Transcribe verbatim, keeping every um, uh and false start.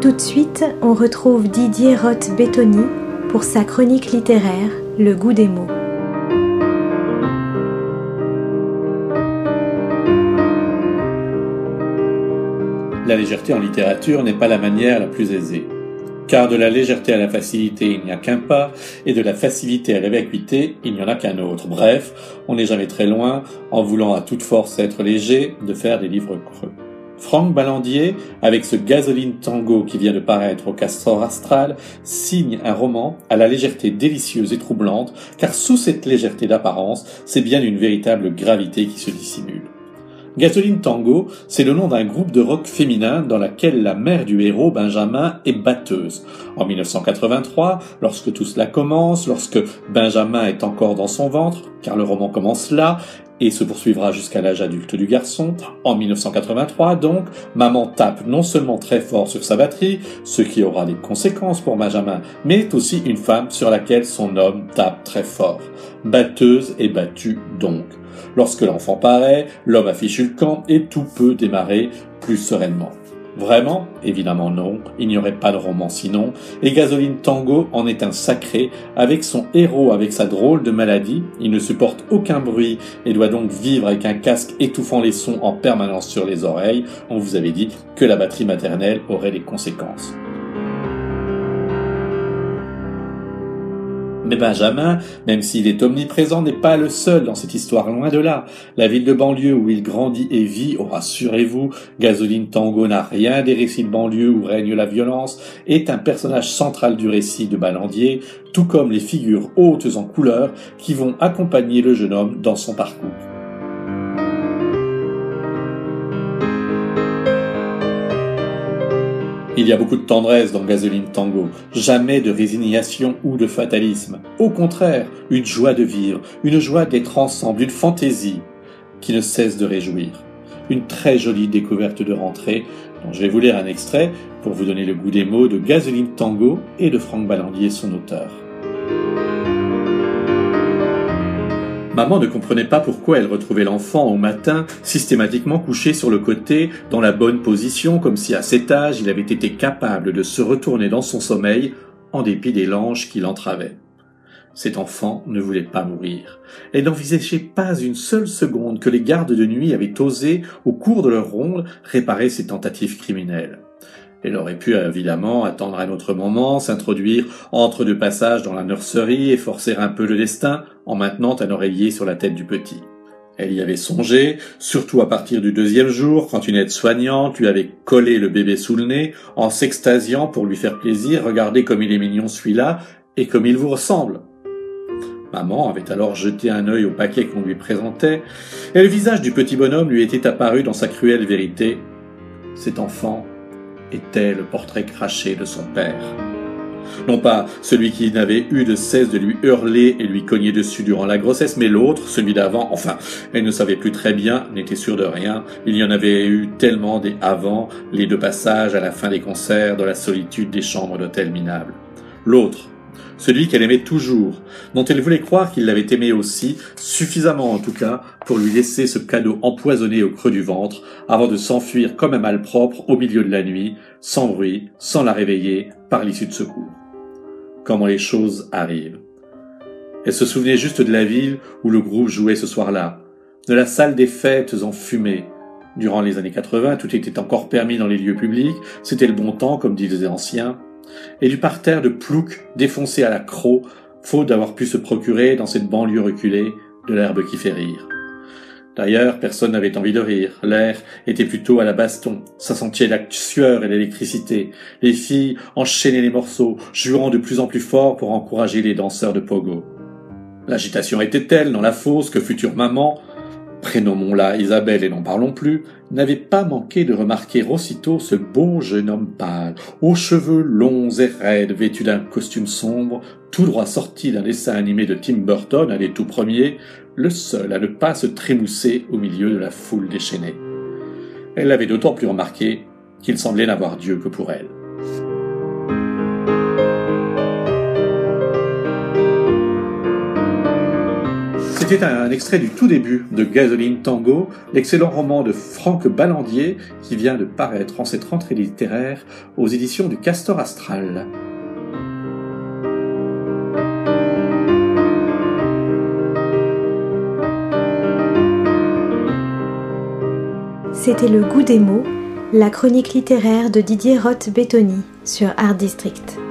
Tout de suite, on retrouve Didier Roth-Bétoni pour sa chronique littéraire « Le goût des mots ». La légèreté en littérature n'est pas la manière la plus aisée. Car de la légèreté à la facilité, il n'y a qu'un pas, et de la facilité à la vacuité, il n'y en a qu'un autre. Bref, on n'est jamais très loin, en voulant à toute force être léger, de faire des livres creux. Franck Ballandier, avec ce Gasoline Tango qui vient de paraître au Castor Astral, signe un roman à la légèreté délicieuse et troublante, car sous cette légèreté d'apparence, c'est bien une véritable gravité qui se dissimule. Gasoline Tango, c'est le nom d'un groupe de rock féminin dans lequel la mère du héros, Benjamin, est batteuse. En dix-neuf cent quatre-vingt-trois, lorsque tout cela commence, lorsque Benjamin est encore dans son ventre, car le roman commence là, et se poursuivra jusqu'à l'âge adulte du garçon, en dix-neuf cent quatre-vingt-trois donc, maman tape non seulement très fort sur sa batterie, ce qui aura des conséquences pour Benjamin, mais est aussi une femme sur laquelle son homme tape très fort. Batteuse et battue donc. Lorsque l'enfant paraît, l'homme affiche le camp et tout peut démarrer plus sereinement. Vraiment? Évidemment non, il n'y aurait pas de roman sinon, et Gasoline Tango en est un sacré, avec son héros avec sa drôle de maladie, il ne supporte aucun bruit et doit donc vivre avec un casque étouffant les sons en permanence sur les oreilles, on vous avait dit que la batterie maternelle aurait des conséquences. Mais Benjamin, même s'il est omniprésent, n'est pas le seul dans cette histoire, loin de là. La ville de banlieue où il grandit et vit, oh rassurez-vous, Gasoline Tango n'a rien des récits de banlieue où règne la violence, est un personnage central du récit de Ballandier, tout comme les figures hautes en couleur qui vont accompagner le jeune homme dans son parcours. Il y a beaucoup de tendresse dans Gasoline Tango, jamais de résignation ou de fatalisme. Au contraire, une joie de vivre, une joie d'être ensemble, une fantaisie qui ne cesse de réjouir. Une très jolie découverte de rentrée, dont je vais vous lire un extrait pour vous donner le goût des mots de Gasoline Tango et de Franck Ballandier, son auteur. Maman ne comprenait pas pourquoi elle retrouvait l'enfant au matin systématiquement couché sur le côté, dans la bonne position, comme si à cet âge il avait été capable de se retourner dans son sommeil, en dépit des langes qui l'entravaient. Cet enfant ne voulait pas mourir. Elle n'envisageait pas une seule seconde que les gardes de nuit avaient osé, au cours de leur ronde, réparer ces tentatives criminelles. Elle aurait pu évidemment attendre un autre moment, s'introduire entre deux passages dans la nurserie et forcer un peu le destin en maintenant un oreiller sur la tête du petit. Elle y avait songé, surtout à partir du deuxième jour, quand une aide-soignante lui avait collé le bébé sous le nez, en s'extasiant pour lui faire plaisir, regardez comme il est mignon celui-là, et comme il vous ressemble. Maman avait alors jeté un œil au paquet qu'on lui présentait, et le visage du petit bonhomme lui était apparu dans sa cruelle vérité. Cet enfant était le portrait craché de son père. Non pas celui qui n'avait eu de cesse de lui hurler et lui cogner dessus durant la grossesse, mais l'autre, celui d'avant, enfin, elle ne savait plus très bien, n'était sûre de rien, il y en avait eu tellement des avant, les deux passages à la fin des concerts, dans la solitude des chambres d'hôtel minables. L'autre, celui qu'elle aimait toujours, dont elle voulait croire qu'il l'avait aimé aussi, suffisamment en tout cas, pour lui laisser ce cadeau empoisonné au creux du ventre, avant de s'enfuir comme un malpropre au milieu de la nuit, sans bruit, sans la réveiller, par l'issue de secours. Comment les choses arrivent. Elle se souvenait juste de la ville où le groupe jouait ce soir-là, de la salle des fêtes en fumée. Durant les années quatre-vingts, tout était encore permis dans les lieux publics, c'était le bon temps, comme disaient les anciens, et du parterre de plouc défoncé à la croc, faute d'avoir pu se procurer dans cette banlieue reculée de l'herbe qui fait rire. D'ailleurs, personne n'avait envie de rire, l'air était plutôt à la baston, ça sentait la sueur et l'électricité, les filles enchaînaient les morceaux, jurant de plus en plus fort pour encourager les danseurs de pogo. L'agitation était telle dans la fosse que future maman, prénommons-la Isabelle et n'en parlons plus, n'avait pas manqué de remarquer aussitôt ce beau jeune homme pâle, aux cheveux longs et raides, vêtu d'un costume sombre, tout droit sorti d'un dessin animé de Tim Burton, un des tout premiers, le seul à ne pas se trémousser au milieu de la foule déchaînée. Elle l'avait d'autant plus remarqué qu'il semblait n'avoir Dieu que pour elle. C'était un extrait du tout début de Gasoline Tango, l'excellent roman de Franck Ballandier qui vient de paraître en cette rentrée littéraire aux éditions du Castor Astral. C'était Le Goût des mots, la chronique littéraire de Didier Roth-Béthony sur Art District.